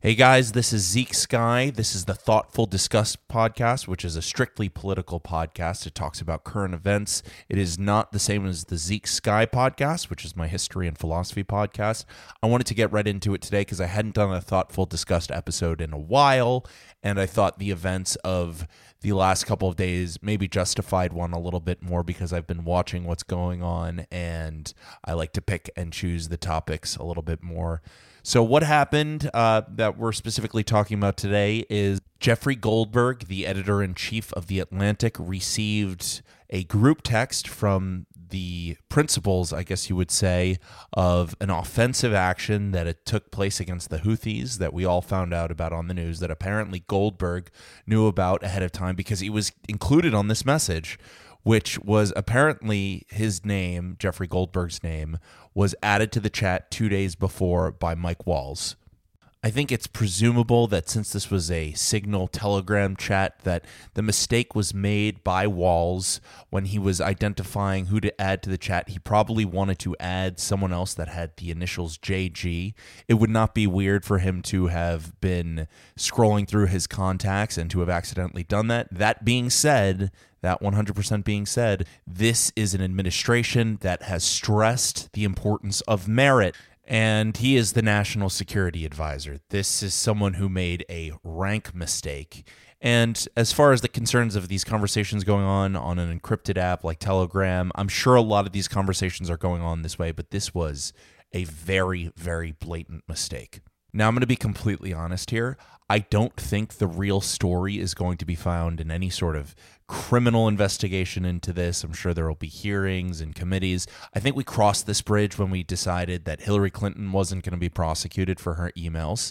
Hey guys, this is Zeke Sky. This is the Thoughtful Discuss podcast, which is a strictly political podcast. It talks about current events. It is not the same as the Zeke Sky podcast, which is my history and philosophy podcast. I wanted to get right into it today because I hadn't done a Thoughtful Discussed episode in a while, and I thought the events of the last couple of days maybe justified one a little bit more because I've been watching what's going on, and I like to pick and choose the topics a little bit more. So what happened that we're specifically talking about today is Jeffrey Goldberg, the editor-in-chief of The Atlantic, received a group text from the principals, I guess you would say, of an offensive action that it took place against the Houthis that we all found out about on the news that apparently Goldberg knew about ahead of time because he was included on this message, which was apparently his name, Jeffrey Goldberg's name, was added to the chat 2 days before by Mike Walls. I think it's presumable that since this was a Signal Telegram chat, that the mistake was made by Walls when he was identifying who to add to the chat. He probably wanted to add someone else that had the initials JG. It would not be weird for him to have been scrolling through his contacts and to have accidentally done that. That being said, that 100% being said, this is an administration that has stressed the importance of merit. And he is the national security advisor. This is someone who made a rank mistake. And as far as the concerns of these conversations going on an encrypted app like Telegram, I'm sure a lot of these conversations are going on this way, but this was a very, very blatant mistake. Now, I'm going to be completely honest here. I don't think the real story is going to be found in any sort of criminal investigation into this. I'm sure there will be hearings and committees. I think we crossed this bridge when we decided that Hillary Clinton wasn't going to be prosecuted for her emails.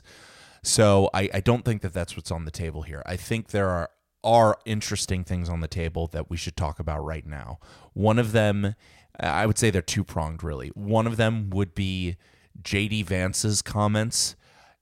So I don't think that that's what's on the table here. I think there are interesting things on the table that we should talk about right now. One of them, I would say they're two-pronged, really. One of them would be J.D. Vance's comments,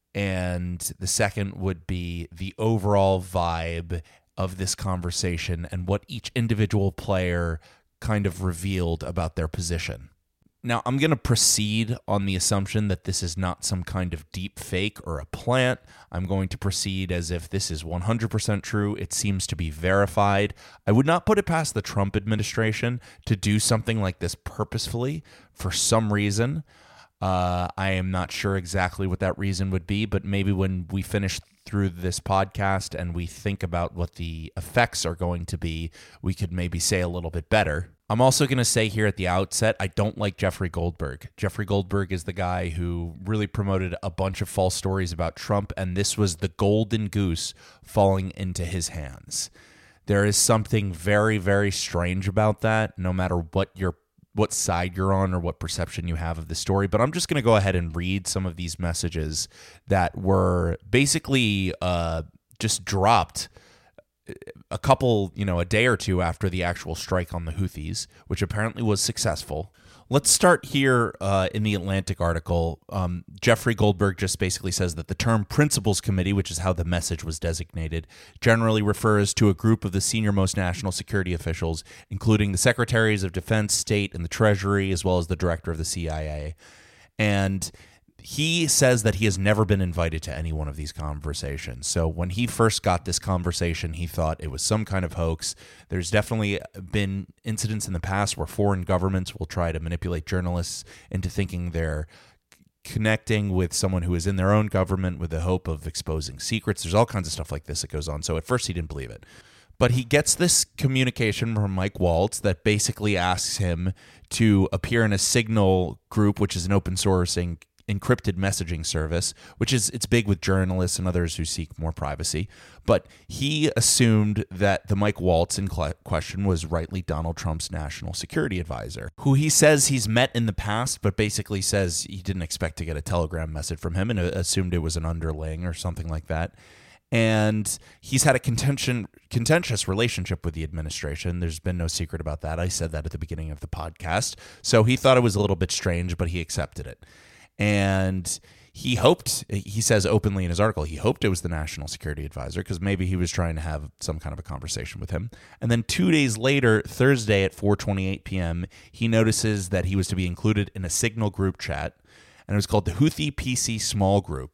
and the second would be the overall vibe of this conversation and what each individual player kind of revealed about their position. Now, I'm going to proceed on the assumption that this is not some kind of deep fake or a plant. I'm going to proceed as if this is 100% true. It seems to be verified. I would not put it past the Trump administration to do something like this purposefully for some reason. I am not sure exactly what that reason would be, but maybe when we finish through this podcast and we think about what the effects are going to be, we could maybe say a little bit better. I'm also going to say here at the outset, I don't like Jeffrey Goldberg. Jeffrey Goldberg is the guy who really promoted a bunch of false stories about Trump, and this was the golden goose falling into his hands. There is something very, very strange about that, no matter what side you're on or what perception you have of the story. But I'm just going to go ahead and read some of these messages that were basically just dropped a day or two after the actual strike on the Houthis, which apparently was successful. Let's start here in the Atlantic article. Jeffrey Goldberg just basically says that the term Principals Committee, which is how the message was designated, generally refers to a group of the senior-most national security officials, including the Secretaries of Defense, State, and the Treasury, as well as the Director of the CIA. And he says that he has never been invited to any one of these conversations. So when he first got this conversation, he thought it was some kind of hoax. There's definitely been incidents in the past where foreign governments will try to manipulate journalists into thinking they're connecting with someone who is in their own government with the hope of exposing secrets. There's all kinds of stuff like this that goes on. So at first he didn't believe it. But he gets this communication from Mike Waltz that basically asks him to appear in a Signal group, which is an open sourcing encrypted messaging service, which is it's big with journalists and others who seek more privacy. But he assumed that the Mike Waltz in question was rightly Donald Trump's national security advisor, who he says he's met in the past, but basically says he didn't expect to get a telegram message from him and assumed it was an underling or something like that. And he's had a contentious relationship with the administration. There's been no secret about that. I said that at the beginning of the podcast. So he thought it was a little bit strange, but he accepted it. And he hoped, he says openly in his article, he hoped it was the national security advisor because maybe he was trying to have some kind of a conversation with him. And then 2 days later, Thursday at 4:28 p.m., he notices that he was to be included in a Signal group chat, and it was called the Houthi PC Small Group.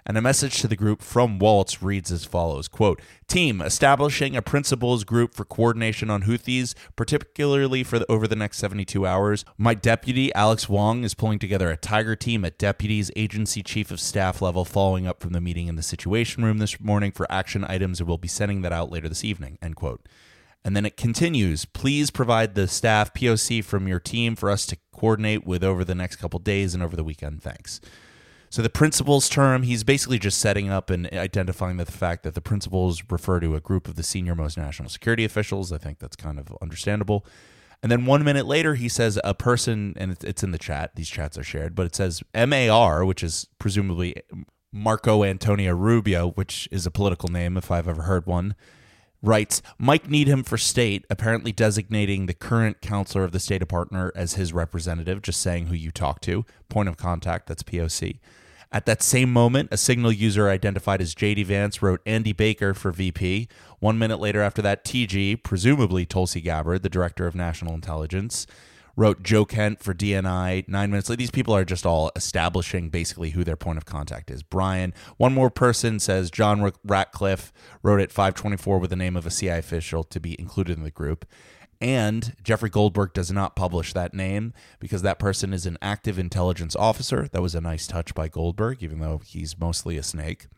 And a message to the group from Waltz reads as follows, quote, "Team, establishing a principals group for coordination on Houthis, particularly over the next 72 hours. My deputy, Alex Wong, is pulling together a tiger team at deputy's agency chief of staff level following up from the meeting in the Situation Room this morning for action items, and we'll be sending that out later this evening," end quote. And then it continues, "Please provide the staff POC from your team for us to coordinate with over the next couple days and over the weekend. Thanks." So the principals term, he's basically just setting up and identifying the fact that the principals refer to a group of the senior-most national security officials. I think that's kind of understandable. And then 1 minute later, he says a person, and it's in the chat, these chats are shared, but it says MAR, which is presumably Marco Antonio Rubio, which is a political name if I've ever heard one, writes, "Mike Needham for state," apparently designating the current counselor of the State Department as his representative, just saying who you talk to. Point of contact, that's POC. At that same moment, a Signal user identified as JD Vance wrote Andy Baker for VP. 1 minute later after that, TG, presumably Tulsi Gabbard, the director of national intelligence, wrote Joe Kent for DNI. 9 minutes later, these people are just all establishing basically who their point of contact is. Brian, one more person says John Ratcliffe wrote at 5:24 with the name of a CIA official to be included in the group. And Jeffrey Goldberg does not publish that name because that person is an active intelligence officer. That was a nice touch by Goldberg, even though he's mostly a snake.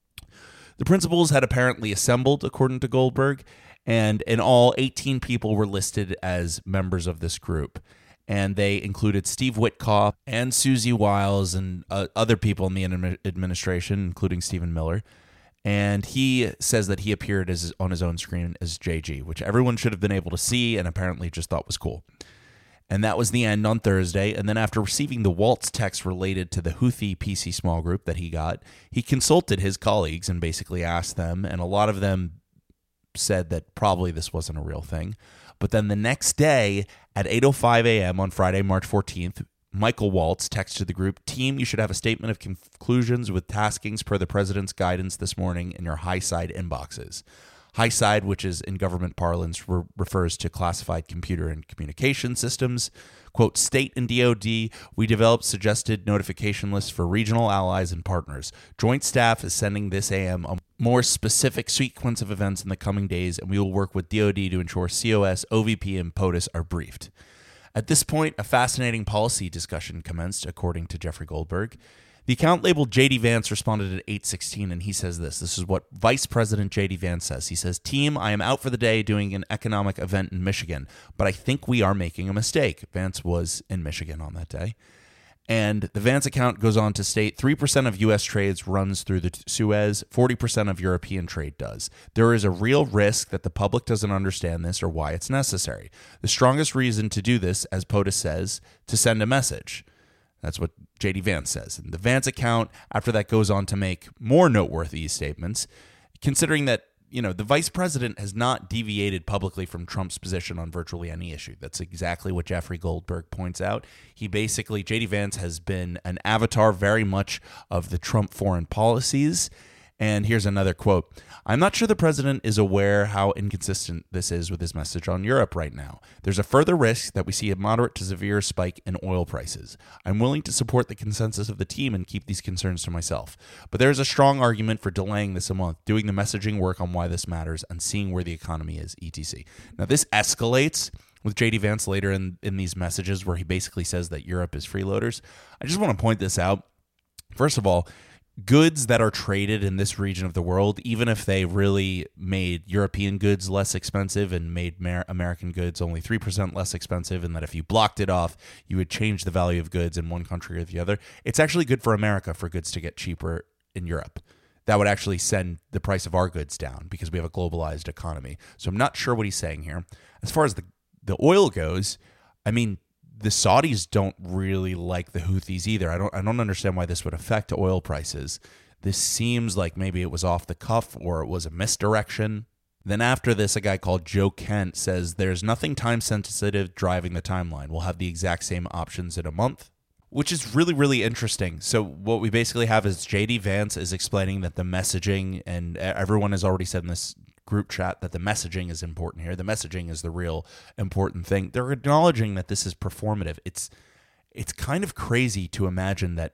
The principals had apparently assembled, according to Goldberg, and in all, 18 people were listed as members of this group. And they included Steve Witkoff and Susie Wiles and other people in the administration, including Stephen Miller. And he says that he appeared on his own screen as JG, which everyone should have been able to see and apparently just thought was cool. And that was the end on Thursday. And then after receiving the Waltz text related to the Houthi PC small group that he got, he consulted his colleagues and basically asked them, and a lot of them said that probably this wasn't a real thing. But then the next day at 8:05 a.m. on Friday, March 14th, Michael Waltz texted the group, "Team, you should have a statement of conclusions with taskings per the president's guidance this morning in your high side inboxes." High side, which is in government parlance, refers to classified computer and communication systems. Quote, "State and DOD, we developed suggested notification lists for regional allies and partners. Joint Staff is sending this AM a more specific sequence of events in the coming days, and we will work with DOD to ensure COS, OVP, and POTUS are briefed." At this point, a fascinating policy discussion commenced, according to Jeffrey Goldberg. The account labeled JD Vance responded at 8:16, and he says this. This is what Vice President JD Vance says. He says, "Team, I am out for the day doing an economic event in Michigan, but I think we are making a mistake." Vance was in Michigan on that day. And the Vance account goes on to state 3% of U.S. trades runs through the Suez, 40% of European trade does. There is a real risk that the public doesn't understand this or why it's necessary. The strongest reason to do this, as POTUS says, to send a message. That's what JD Vance says. And the Vance account, after that, goes on to make more noteworthy statements, considering that, you know, the vice president has not deviated publicly from Trump's position on virtually any issue. That's exactly what Jeffrey Goldberg points out. He basically, JD Vance has been an avatar very much of the Trump foreign policies. And here's another quote. "I'm not sure the president is aware how inconsistent this is with his message on Europe right now. There's a further risk that we see a moderate to severe spike in oil prices. I'm willing to support the consensus of the team and keep these concerns to myself. But there's a strong argument for delaying this a month, doing the messaging work on why this matters, and seeing where the economy is, etc." Now, this escalates with JD Vance later in these messages where he basically says that Europe is freeloaders. I just want to point this out. First of all, goods that are traded in this region of the world, even if they really made European goods less expensive and made American goods only 3% less expensive, and that if you blocked it off, you would change the value of goods in one country or the other, it's actually good for America for goods to get cheaper in Europe. That would actually send the price of our goods down because we have a globalized economy. So I'm not sure what he's saying here. As far as the oil goes, I mean, the Saudis don't really like the Houthis either. I don't understand why this would affect oil prices. This seems like maybe it was off the cuff or it was a misdirection. Then after this, a guy called Joe Kent says, "There's nothing time sensitive driving the timeline. We'll have the exact same options in a month," which is really, really interesting. So what we basically have is JD Vance is explaining that the messaging, and everyone has already said in this group chat that the messaging is important here. The messaging is the real important thing. They're acknowledging that this is performative. It's kind of crazy to imagine that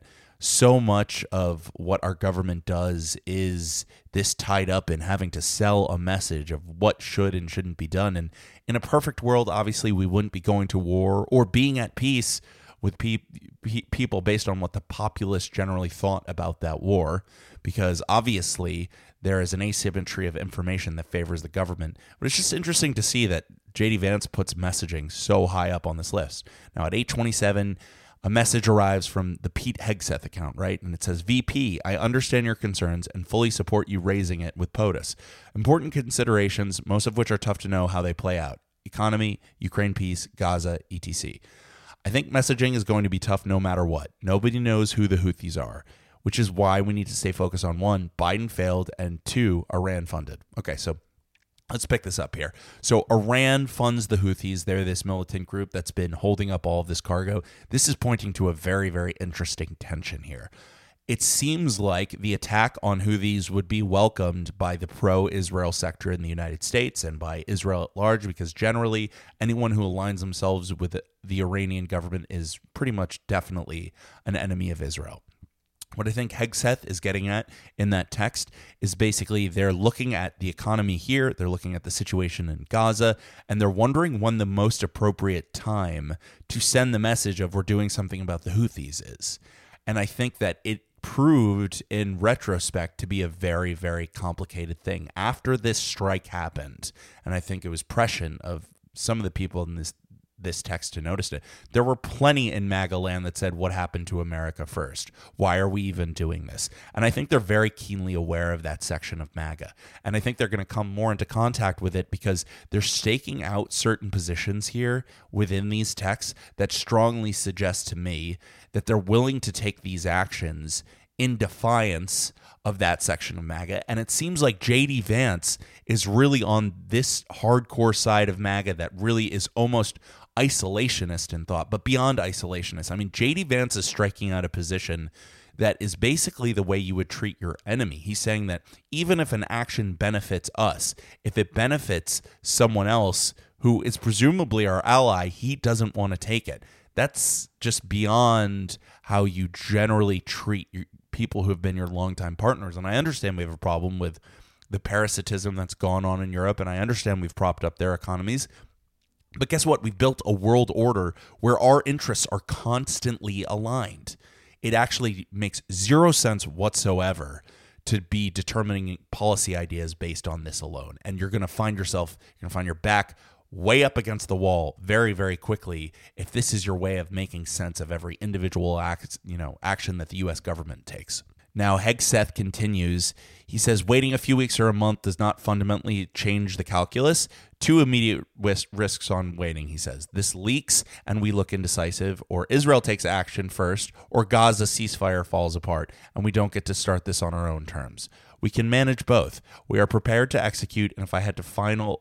so much of what our government does is this tied up in having to sell a message of what should and shouldn't be done. And in a perfect world, obviously, we wouldn't be going to war or being at peace with people based on what the populace generally thought about that war, because obviously there is an asymmetry of information that favors the government. But it's just interesting to see that J.D. Vance puts messaging so high up on this list. Now at 8:27, a message arrives from the Pete Hegseth account, right? And it says, VP, I understand your concerns and fully support you raising it with POTUS. Important considerations, most of which are tough to know how they play out. Economy, Ukraine peace, Gaza, etc. I think messaging is going to be tough no matter what. Nobody knows who the Houthis are, which is why we need to stay focused on 1, Biden failed, and 2, Iran funded. Okay, so let's pick this up here. So Iran funds the Houthis. They're this militant group that's been holding up all of this cargo. This is pointing to a very, very interesting tension here. It seems like the attack on Houthis would be welcomed by the pro-Israel sector in the United States and by Israel at large, because generally anyone who aligns themselves with the Iranian government is pretty much definitely an enemy of Israel. What I think Hegseth is getting at in that text is basically they're looking at the economy here, they're looking at the situation in Gaza, and they're wondering when the most appropriate time to send the message of we're doing something about the Houthis is. And I think that it proved in retrospect to be a very, very complicated thing. After this strike happened, and I think it was prescient of some of the people in this text to notice it, there were plenty in MAGA land that said, what happened to America first? Why are we even doing this? And I think they're very keenly aware of that section of MAGA. And I think they're going to come more into contact with it because they're staking out certain positions here within these texts that strongly suggest to me that they're willing to take these actions in defiance of that section of MAGA. And it seems like J.D. Vance is really on this hardcore side of MAGA that really is almost isolationist in thought, but beyond isolationist. I mean, J.D. Vance is striking out a position that is basically the way you would treat your enemy. He's saying that even if an action benefits us, if it benefits someone else who is presumably our ally, he doesn't want to take it. That's just beyond how you generally treat people who have been your longtime partners. And I understand we have a problem with the parasitism that's gone on in Europe, and I understand we've propped up their economies. But guess what? We've built a world order where our interests are constantly aligned. It actually makes zero sense whatsoever to be determining policy ideas based on this alone. And you're going to find your back way up against the wall very, very quickly if this is your way of making sense of every individual action that the U.S. government takes. Now, Hegseth continues. He says, waiting a few weeks or a month does not fundamentally change the calculus. 2 immediate risks on waiting, he says. This leaks and we look indecisive, or Israel takes action first, or Gaza ceasefire falls apart, and we don't get to start this on our own terms. We can manage both. We are prepared to execute, and if I had to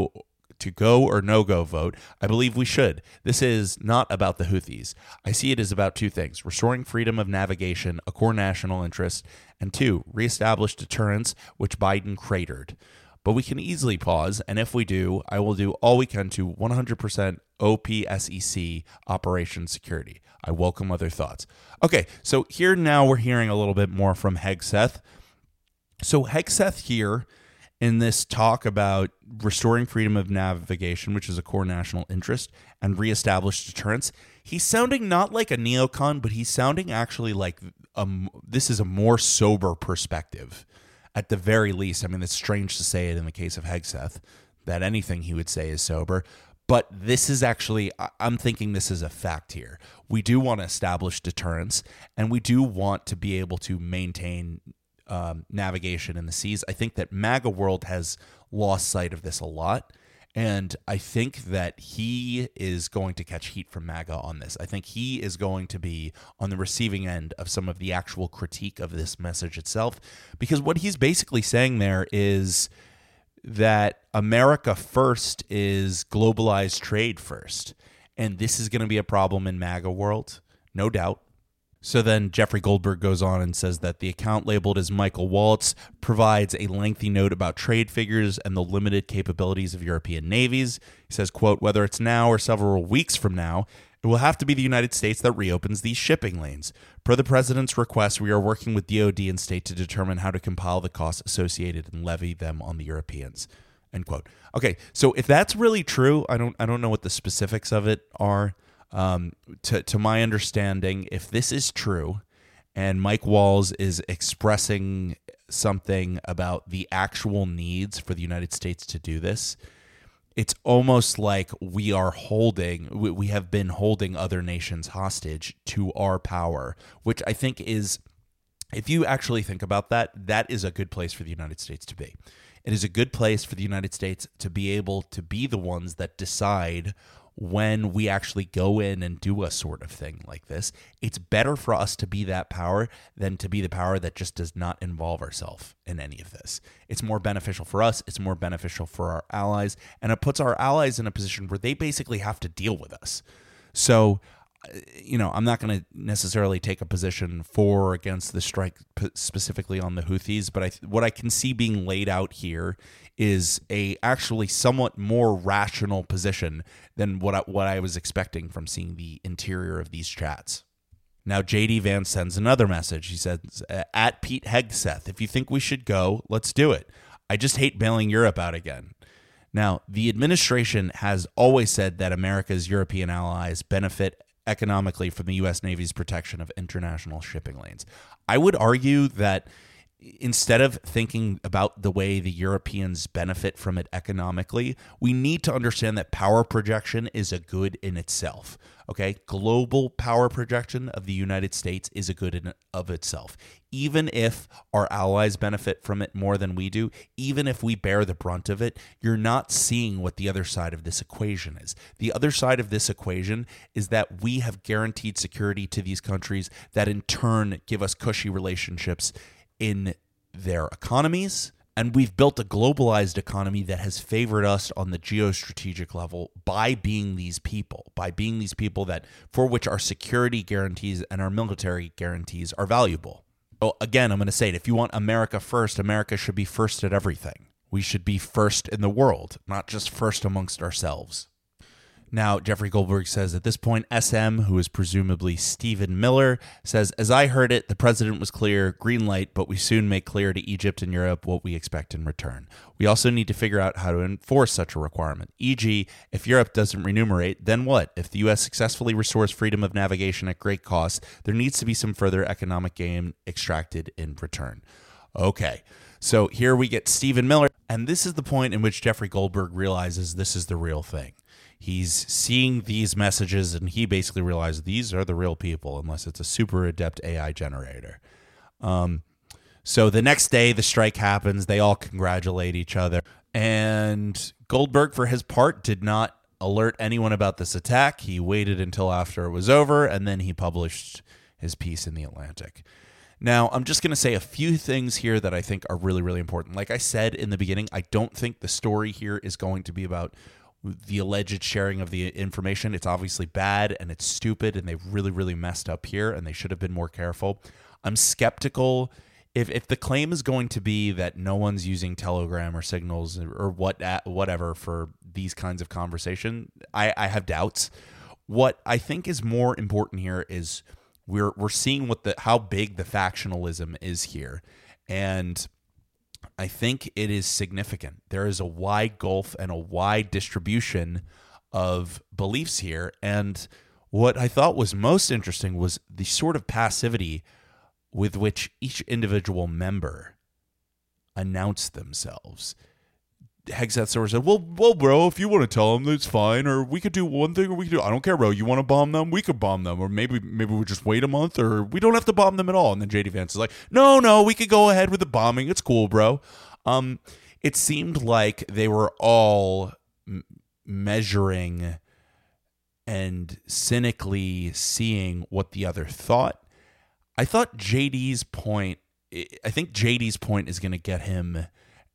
go or no-go vote, I believe we should. This is not about the Houthis. I see it as about 2 things: restoring freedom of navigation, a core national interest, and 2, reestablish deterrence, which Biden cratered. But we can easily pause, and if we do, I will do all we can to 100% OPSEC Operation Security. I welcome other thoughts. Okay, so here now we're hearing a little bit more from Hegseth. So Hegseth here, in this talk about restoring freedom of navigation, which is a core national interest, and reestablish deterrence, he's sounding not like a neocon, but he's sounding actually like this is a more sober perspective, at the very least. I mean, it's strange to say it in the case of Hegseth, that anything he would say is sober, but this is actually, I'm thinking this is a fact here. We do want to establish deterrence, and we do want to be able to maintain navigation in the seas. I think that MAGA world has lost sight of this a lot, and I think that he is going to catch heat from MAGA on this. I think he is going to be on the receiving end of some of the actual critique of this message itself, because what he's basically saying there is that America first is globalized trade first, and this is going to be a problem in MAGA world, no doubt. So then Jeffrey Goldberg goes on and says that the account labeled as Michael Waltz provides a lengthy note about trade figures and the limited capabilities of European navies. He says, quote, whether it's now or several weeks from now, It will have to be the United States that reopens these shipping lanes. Per the president's request, we are working with DoD and state to determine how to compile the costs associated and levy them on the Europeans. End quote. Okay, so if that's really true, I don't know what the specifics of it are. To my understanding, if this is true, and Mike Walls is expressing something about the actual needs for the United States to do this, it's almost like we have been holding other nations hostage to our power, which I think is, if you actually think about that, that is a good place for the United States to be. It is a good place for the United States to be able to be the ones that decide when we actually go in and do a sort of thing like this. It's better for us to be that power than to be the power that just does not involve ourselves in any of this. It's more beneficial for us. It's more beneficial for our allies. And it puts our allies in a position where they basically have to deal with us. So, I'm not going to necessarily take a position for or against the strike specifically on the Houthis, but what I can see being laid out here is a actually somewhat more rational position than what I was expecting from seeing the interior of these chats. Now, JD Vance sends another message. He says, at Pete Hegseth, if you think we should go, let's do it. I just hate bailing Europe out again. Now, the administration has always said that America's European allies benefit economically from the U.S. Navy's protection of international shipping lanes. I would argue that instead of thinking about the way the Europeans benefit from it economically, we need to understand that power projection is a good in itself. Okay, global power projection of the United States is a good in of itself. Even if our allies benefit from it more than we do, even if we bear the brunt of it, you're not seeing what the other side of this equation is. The other side of this equation is that we have guaranteed security to these countries that in turn give us cushy relationships in their economies, and we've built a globalized economy that has favored us on the geostrategic level by being these people that for which our security guarantees and our military guarantees are valuable. So again, I'm going to say it, if you want America first, America should be first at everything. We should be first in the world, not just first amongst ourselves. Now, Jeffrey Goldberg says at this point, SM, who is presumably Stephen Miller, says, as I heard it, the president was clear, green light, but we soon make clear to Egypt and Europe what we expect in return. We also need to figure out how to enforce such a requirement. E.g., if Europe doesn't remunerate, then what? If the U.S. successfully restores freedom of navigation at great cost, there needs to be some further economic gain extracted in return. Okay, so here we get Stephen Miller, and this is the point in which Jeffrey Goldberg realizes this is the real thing. He's seeing these messages, and he basically realizes these are the real people, unless it's a super adept AI generator. So the next day, the strike happens. They all congratulate each other. And Goldberg, for his part, did not alert anyone about this attack. He waited until after it was over, and then he published his piece in The Atlantic. Now, I'm just going to say a few things here that I think are really, really important. Like I said in the beginning, I don't think the story here is going to be about the alleged sharing of the information. It's obviously bad and it's stupid, and they really, really messed up here, and they should have been more careful. I'm skeptical if the claim is going to be that no one's using Telegram or Signals or whatever for these kinds of conversation. I have doubts. What I think is more important here is we're seeing how big the factionalism is here, and I think it is significant. There is a wide gulf and a wide distribution of beliefs here. And what I thought was most interesting was the sort of passivity with which each individual member announced themselves. Hegseth sort of said, well, bro, if you want to tell them, that's fine. Or we could do one thing, or we could do, I don't care, bro. You want to bomb them? We could bomb them. Or maybe we just wait a month, or we don't have to bomb them at all. And then JD Vance is like, no, we could go ahead with the bombing. It's cool, bro. It seemed like they were all measuring and cynically seeing what the other thought. I think JD's point is going to get him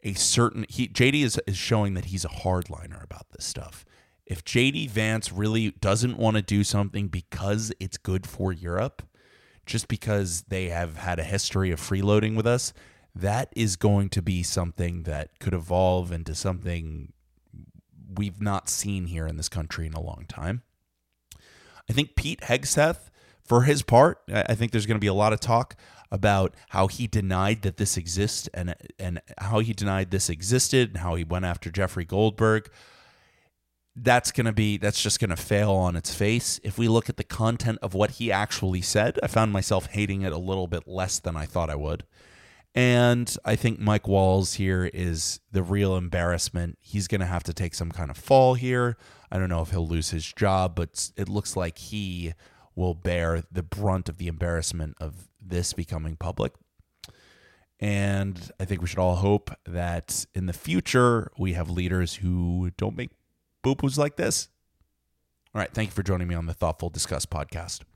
JD is showing that he's a hardliner about this stuff. If JD Vance really doesn't want to do something because it's good for Europe, just because they have had a history of freeloading with us, that is going to be something that could evolve into something we've not seen here in this country in a long time. I think Pete Hegseth, for his part, I think there's going to be a lot of talk about how he denied that this exists and how he denied this existed and how he went after Jeffrey Goldberg. That's just going to fail on its face. If we look at the content of what he actually said, I found myself hating it a little bit less than I thought I would. And I think Mike Walls here is the real embarrassment. He's going to have to take some kind of fall here. I don't know if he'll lose his job, but it looks like he will bear the brunt of the embarrassment of this becoming public. And I think we should all hope that in the future we have leaders who don't make boo-boos like this. All right, thank you for joining me on the Thoughtful Discuss podcast.